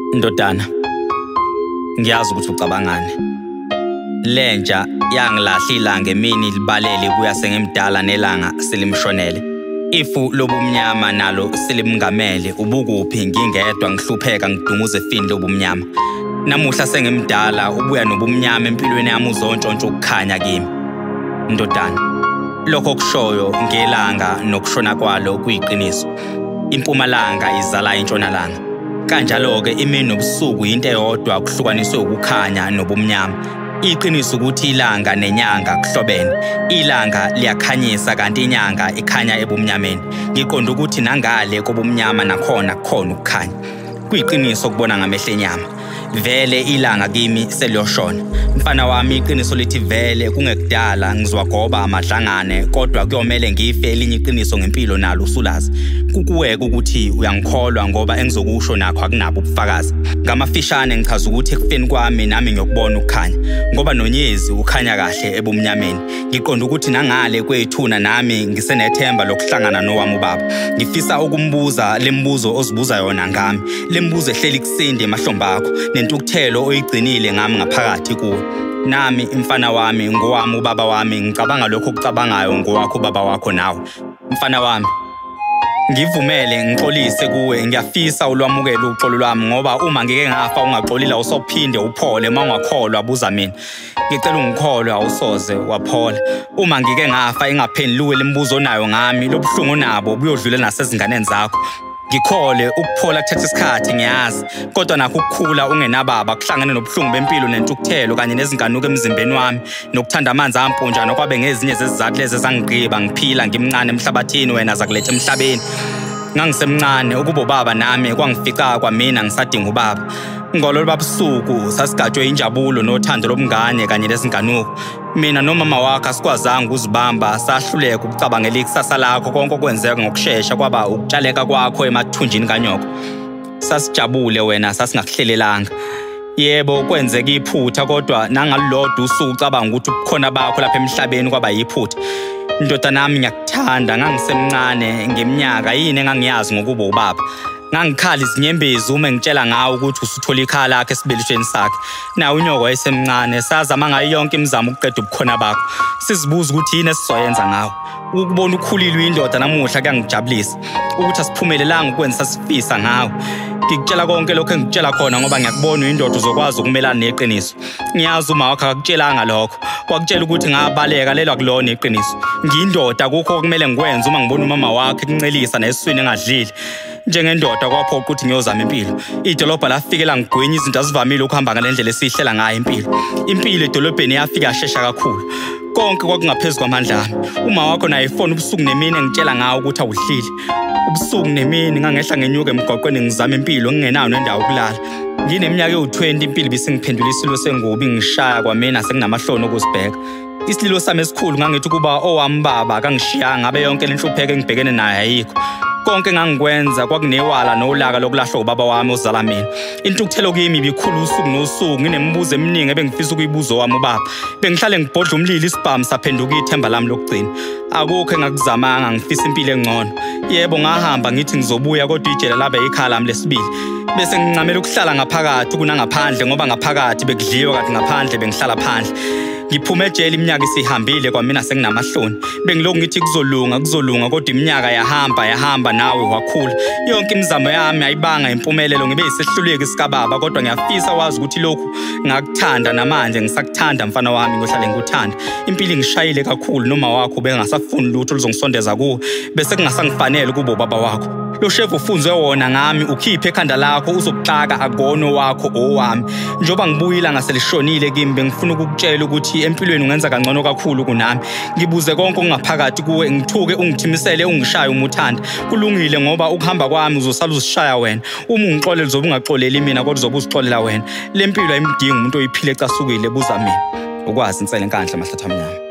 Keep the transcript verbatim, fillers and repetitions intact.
Ndodana, ngiyazi ukuthi ucabangani. Lentsha yangilahla ilanga emini libalele kuya sengimdala nelanga selimshonele. Ifu lobumnyama nalo selimngamele, ubukuphi ngingedwa ngihlupheka ngidunguze efini lobumnyama. Namuhla sengimdala ubuya nobumnyama empilweni yami uzontshontsha ukukhanya kimi. Ndodana, lokho kushoyo ngelanga nokushona kwalo kuyiqiniso. Impumalanga izala intshonalanga. Kanjalo-ke imini nobusuku into eyodwa kuhlukaniswe ukukhanya nobumnyama. Iqiniso ukuthi ilanga nenyanga kuhlobene. Ilanga liyakhanyisa kanti inyanga ikhanya ebumnyameni. Ngiqonda ukuthi nangale kobumnyama nakhona kukhona ukukhanya. Kuyiqiniso ukubona ngamehlo enyama. Vele ilanga kimi seliyoshona. Mfana wami, iqiniso lithi vele kungekudala ngizwagoba amadlangane, kodwa kuyomele ngife elinye iqiniso ngempilo nalo usulazi. Kukuweka ukuthi uyangikholwa ngoba engizokusho nakho akunabo ubufakazi. Ngamafishane ngichaza ukuthi ekufeni kwami nami ngiyokubona ukukhanya, ngoba nonyezi ukhanya kahle ebumnyameni. Ngiqonda ukuthi nangale kwethuna nami ngisenethemba lokuhlangana nowami ubaba. Ngifisa ukumbuza lembuzo ozibuza yona ngami, lembuzo ehleli kusinde emahlombe akho, nentukuthelo oyigcinile ngami ngaphakathi kuwe. Nami mfana wami ngowami ubaba wami, ngicabanga lokho okucabangayo ngowakho ubaba wakho nawe. Mfana wami, ngivumele ngixolise kuwe, ngiyafisa ulwamukele uxolo lwami, ngoba uma ngike ngafa ungaxolile usophinde uphole, uma ungakholwa buza mina. Ngicela ungikholwe awusoze waphola. Uma ngike ngafa ingaphendulwe lembuzo onayo ngami, lobuhlungu nabo buyodlula nasezinganeni zakho. Ngikhole ukuphola kuthatha isikhathi ngiyazi, kodwa nakho ukukhula ungenababa kuhlangane nobuhlungu bempilo nentukuthelo kanye nezinkanuko emzimbeni wami, nokuthanda amanzi ampunjana okwabe ngezinye zezizathu lezi ezangigqiba ngiphila ngimncane emhlabathini wena zakuletha emhlabeni. Ngangisemncane ukuba ubaba nami kwangifica kwamina ngisadinga ubaba. Ngololo babusuku sasigajwe injabulo nothando lobungane kanye nezinkanuko. Mina nomama wakho asikwazanga ukuzibamba, sahluleka ukucabangela ikusasa lakho. Konke okwenzeka ngokusheshsha kwaba ukutshaleka kwakho emathunjini kanyoko. Sasijabule wena sasingakuhlelelanga. Yebo kwenzeka iphutha, kodwa nangalolodwa usuku ucabanga ukuthi ubukhona bakho lapha emhlabeni kwaba yiphutha. Ndodana nami ngiyakuthanda, ngangisemncane ngeminyaka yini engangiyazi ngokuba ubaba. Ngangikhala izinyembezi uma ngitshela ngawo ukuthi usuthola ikhala lakhe esibelishweni sakhe. Nawe unyoko wayesemncane, sazama ngayo yonke imizamo ukuqeda ubukhona bakho. Sizibuza ukuthi yini esizoyenza ngawo. Ukubona ukhulilwe indoda namuhla kuyangijabulisa. Ukuthi asiphumelelanga ukwenza sifisa ngawo. Ngikutshela konke lokho engikutshela khona ngoba ngiyakubona uyindoda uzokwazi ukumelana neqiniso. Ngiyazi uma wakho akakutshelanga lokho. Wakutshela ukuthi ngabaleka lelwa kulona iqiniso. Ngiyindoda kukho okumele ngikwenze uma ngibona umama wakhe ekuncelisa nesiswini engadlile. Njengendoda kwaphoqa ukuthi ngiyozama impilo. Idolobha lafikela ngigwenya izinto azivamile ukuhamba ngalendlela esihlela ngayo impilo. Impilo edolobheni yafika yashesha kakhulu. Konke kwakungaphezulu kwamandla ami. Uma wakho naye ifoni ubusuku nemini engitshela ngawo ukuthi awudlile. Ubusuku nemini ngangehla ngenyuka emgwaqweni ngizama impilo ngingenayo nendawo yokulala. Ngineminyaka ewu-twenty impilo ibisingiphendula isilo sengubi ngishaya kwamina sekunamahloni okuzibheka. Isililo sami esikhulu ngangithi ukuba owami baba akangishiyanga, ngabe yonke lenhlupheko engibhekene nayo ayikho. Konke ngangikwenza kwakunewala nolaka lokulahlwa ubaba wami ozala mina. Intukuthelo kimi ibikhulu usuku nosuku, nginemibuzo eminingi ebengifisa ukuyibuza wami ubaba. Bengihlale ngibhodla umlilo isibhamu saphenduka ithemba lami lokugcina. Akukho engakuzamanga ngifisa impilo engcono. Yebo ngahamba ngithi ngizobuya, kodwa ijele labe ikhala lami lesibili. Bese ngincamela ukuhlala ngaphakathi kunangaphandle, ngoba ngaphakathi bekudliwa kanti ngaphandle bengihlala phandle. Ngiphume ejele iminyaka isihambile kwamina senginamahloni. Bengilokhu ngithi kuzolunga kuzolunga, kodwa iminyaka yahamba yahamba nawe wakhula. Yonke imizamo yami ayibanga impumelelo, ngibe yisehluleki sikababa, kodwa ngiyafisa wazi ukuthi lokhu ngakuthanda namanje ngisakuthanda mfana wami, ngohlale ngikuthanda. Impilo ngishayile kakhulu, noma wakho bengasafuni lutho luzongisondeza kuwe, bese kungasangifanele kubo baba wakho. Lo shefu ufunze wona ngami ukhiphe ekhanda lakho uzokuxaka agono wakho owami. Njoba ngibuyila ngaselishonile kimi, bengifuna ukukutshela ukuthi empilweni ungenza kangcono kakhulu kunami. Ngibuze konke okungaphakathi kuwe, ngithuke ungithimisele ungishaye uma uthanda. Kulungile ngoba ukuhamba kwami uzosala uzishaya wena. Uma ungixolele uzobe ungaxoleli mina, kodwa uzobe uzixolela wena. Le mpilo ayimdingi umuntu oyiphile ecasukile, buza mina. Ukwazi insele enkandla mahlatha amnyama.